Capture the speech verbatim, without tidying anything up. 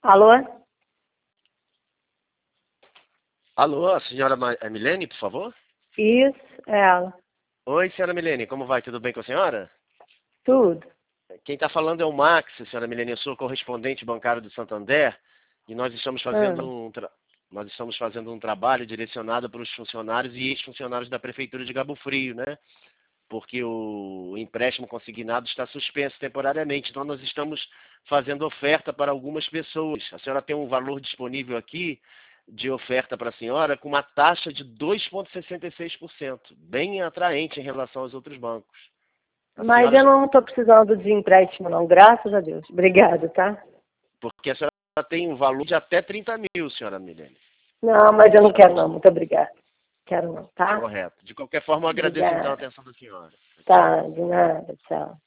Alô? Alô, a senhora Ma- é Milene, por favor? Isso, ela. Oi, senhora Milene, como vai? Tudo bem com a senhora? Tudo. Quem está falando é o Max, senhora Milene, eu sou correspondente bancário do Santander e nós estamos fazendo Hum. um, tra- nós estamos fazendo um trabalho direcionado para os funcionários e ex-funcionários da Prefeitura de Cabo Frio, né? Porque o empréstimo consignado está suspenso temporariamente, então nós estamos fazendo oferta para algumas pessoas. A senhora tem um valor disponível aqui de oferta para a senhora com uma taxa de dois vírgula sessenta e seis por cento, bem atraente em relação aos outros bancos. A Mas senhora, eu não estou precisando de empréstimo, não. Graças a Deus. Obrigada, tá? porque a senhora tem um valor de até trinta mil, senhora Milene. Não, mas eu não quero, não. Muito obrigada. Quero não, tá? Correto. De qualquer forma, eu agradeço então a Obrigada. atenção da senhora. Tchau. Tá, de nada. Tchau.